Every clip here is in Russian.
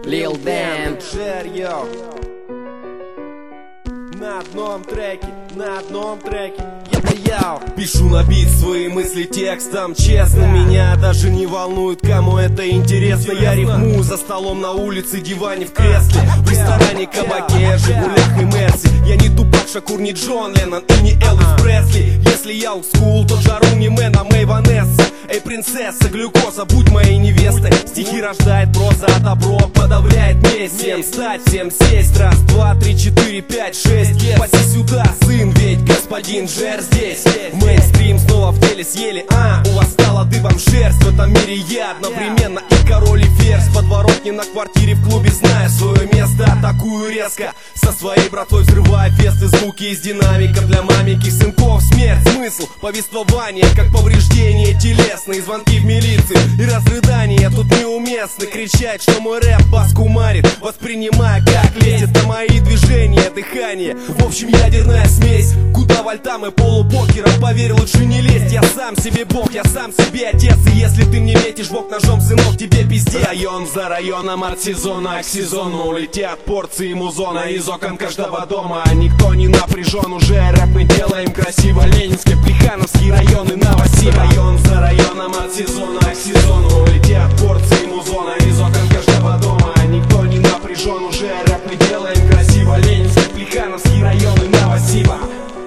Lil Dan. На одном треке я пишу на бит свои мысли текстом честно. Меня даже не волнует, кому это интересно. Я рифмую за столом, на улице, диване, в кресле, в ресторане, кабаке, Жигулях и Мерси. Я не Тупак Шакур, не Джон Леннон и не Элвис Пресли. Если я олдскул, то Джару не Мэн, а Мэй Ванесса. Эй, принцесса, глюкоза, будь моей невестой. Стихи рождает проза, а добро подавляет месть. Всем встать, всем сесть, раз, два, три, четыре, пять, шесть. Паси сюда, сын, ведь господин Джер здесь. Мейнстрим снова в деле съели, у вас стала дыбом шерсть. В этом мире я одновременно и король, и ферзь. Подворотни на квартире, в клубе, зная свое место. Атакую резко, со своей братвой взрывая фесты. Звуки из динамиков для маменьких сынков. Смерть, смысл, повествование, как повреждение телесные. Звонки в милицию и разрыдания тут неуместны. Кричать, что мой рэп бас кумарит, воспринимая как лезть. Это мои движения, дыхание, в общем ядерная смесь. Куда вольтам и полубокером, поверь, лучше не лезть. Я сам себе бог, я сам себе отец. И если ты мне метишь бок ножом, сынок, тебе пиздец. Район за районом, от сезона к сезону летят порции музона из окон каждого дома. Никто не напряжен, уже рэп мы делаем красиво. Ленинский, Плехановский районы, Новосиб. Район за районом, от сезона к сезону летят порции музона из окон каждого дома. Никто не напряжен, уже рэп мы делаем красиво. Ленинский, Плехановский районы, Новосиба.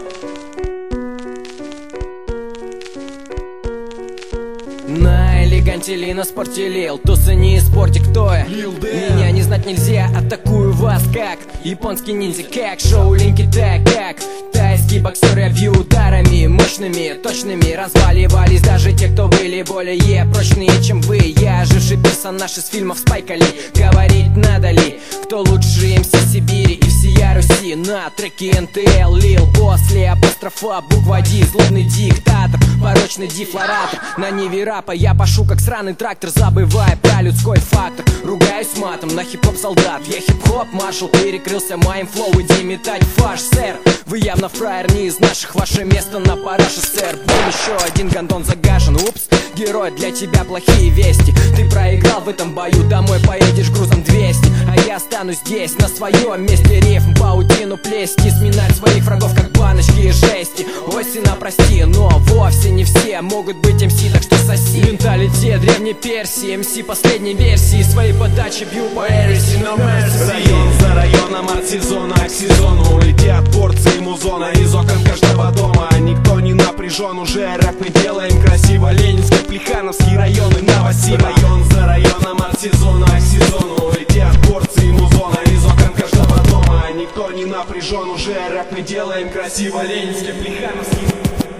На элеганте ли, на спорте лил, тусы не спорте, кто я? Меня не знать нельзя, атакую вас как японский ниндзя, как шоулинки, так как тайский боксер. Я бью ударами мощными, точными. Разваливались даже те, кто были более прочные, чем вы. Я оживший персонаж из фильмов Спайка Ли. Говорить надо ли, кто лучше МС Сибири и всея Руси? На треке НТЛ лил, после апострофа буква Ди. Злобный диктатор, порочный дефлоратор. На ниве рапа я пашу как сраный трактор, забывая про людской фактор. Ругаюсь матом на хип-хоп солдат. Я хип-хоп маршал, перекрылся моим флоу. Иди метать фарш, сэр. Вы явно фраер не из наших, ваше место на параше, сэр. Был еще один гондон загашен, упс. Герой, для тебя плохие вести. Ты проиграл в этом бою, домой поедешь грузом 200. А я останусь здесь, на своем месте. Рифм, паутину плести, сминать своих врагов, как баночки и жести. Ой, сына, прости, но вовсе не все могут быть МС, так что соси. Менталитет древней Персии, МС последней версии. Своей подачи бью по Эриси, no mercy. Район за районом, от сезона к сезону летят порции музона из окон каждого дома. Никто не напряжен, уже рэп мы делаем красиво. Ленинский, Плехановский районы, Новосиб. Район за районом, от сезона к сезону летят порции музона из окон каждого дома. Никто не напряжен, уже рэп мы делаем красиво. Ленинский, Плехановский.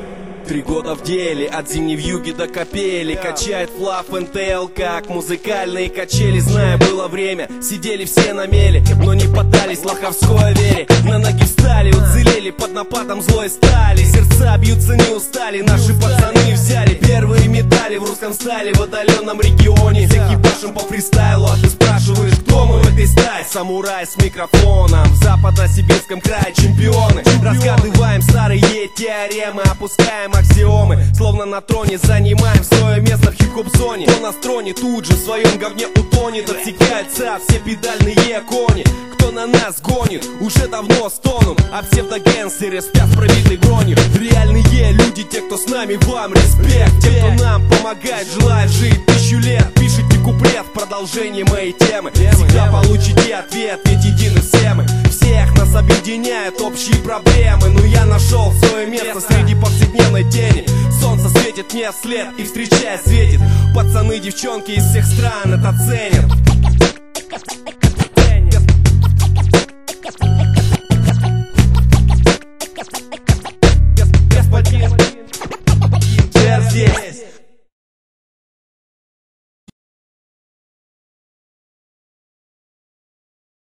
3 года в деле, от зимней вьюги до капели. Качает флав НТЛ, как музыкальные качели. Зная, было время, сидели все на мели, но не поддались лоховской вере. На ноги встали, уцелели под нападом злой стали. Сердца бьются, не устали, наши пацаны взяли первые медали в русском стайле в отдаленном регионе. Всех ебашим по фристайлу, а ты спрашиваешь, кто мы в этой стае? Самурай с микрофоном, в западно-сибирском крае чемпионы. Разгадываем старые теоремы, опускаем аксиомы, словно на троне занимаем свое место в хип-хоп-зоне. Кто на строне, тут же в своем говне утонет. Отсекаются все педальные кони. Кто на нас гонит, уже давно стонут, а псевдогангстеры спят с пробитой бронью. Реальные люди, те, кто с нами, вам респект. Те, кто нам помогает, желает жить 1000 лет. Пишите куплет в продолжении моей темы. Всегда получите ответ, ведь едины все мы. Всех нас объединяют общие проблемы. Но я нашел свое место среди повседневной тени. Солнце светит мне вслед и встречая светит. Пацаны, девчонки из всех стран это ценят.